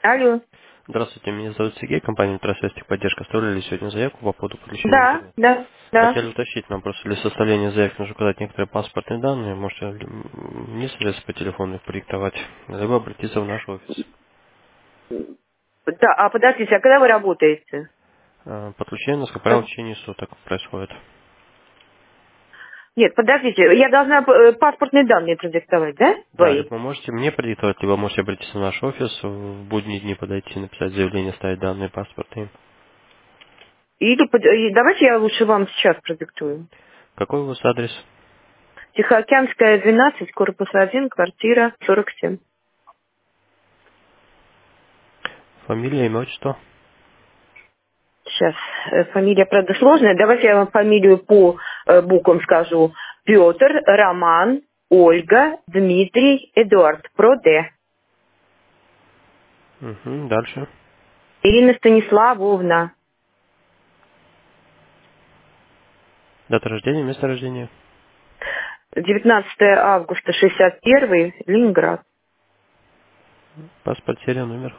Алло. Здравствуйте, меня зовут Сергей, компания «Трасс Поддержка». Оставляли сегодня заявку по поводу подключения Да, интернета. да, да. Хотели уточнить нам просто для составления заявки нужно указать некоторые паспортные данные. Можете мне средств по телефону их продиктовать, либо обратиться в наш офис. Да, а подождите, а когда вы работаете? Подключение у нас, как правило, Как? в течение суток происходит. Нет, подождите, я должна паспортные данные продиктовать, да? Да, Свои? либо можете мне продиктовать, либо можете обратиться в наш офис, в будние дни подойти, написать заявление, ставить данные паспортные. Давайте я лучше вам сейчас продиктую. Какой у вас адрес? Тихоокеанская, 12, корпус 1, квартира 47. Фамилия, имя, отчество? Сейчас, фамилия, правда, сложная. Давайте я вам фамилию по буквам скажу. Петр, Роман, Ольга, Дмитрий, Эдуард, Проде. Угу, дальше. Ирина Станиславовна. Дата рождения, место рождения. 19 августа 61, Ленинград. Паспорт, серия, номер.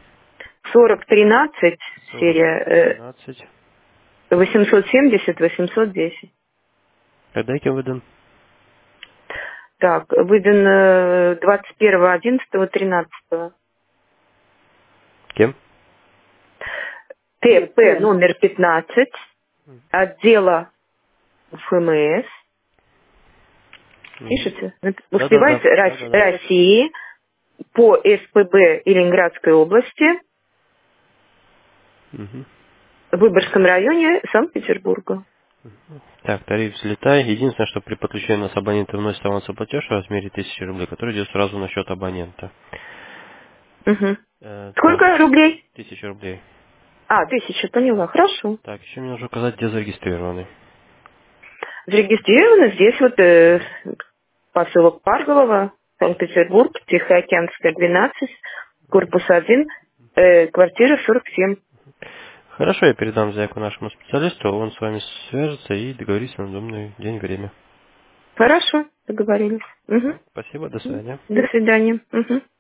4013, Сорок серия тринадцать. 870, 810. Когда кем выдан? Так, выдан 21.11.13. Кем? ТП номер 15, отдела ФМС. Мгм. Пишите? Да-да-да. Успевайте Да-да-да. России по СПБ и Ленинградской области Мгм. в Выборгском районе Санкт-Петербурга. Так, тариф взлетай. Единственное, что при подключении у нас абонента вносит авансовый платеж в размере 1000 рублей, который идет сразу на счет абонента. Мгм. Так, Сколько рублей? 1000 рублей. 1000, поняла. Хорошо. Так, еще мне нужно указать, где зарегистрированы. Зарегистрированы здесь вот поселок Парголово, Санкт-Петербург, Тихоокеанская, 12, корпус 1, квартира 47. Хорошо, я передам заявку нашему специалисту, он с вами свяжется и договорится на удобный день и время. Хорошо, договорились. Мгм. Спасибо, до свидания. До свидания. Мгм.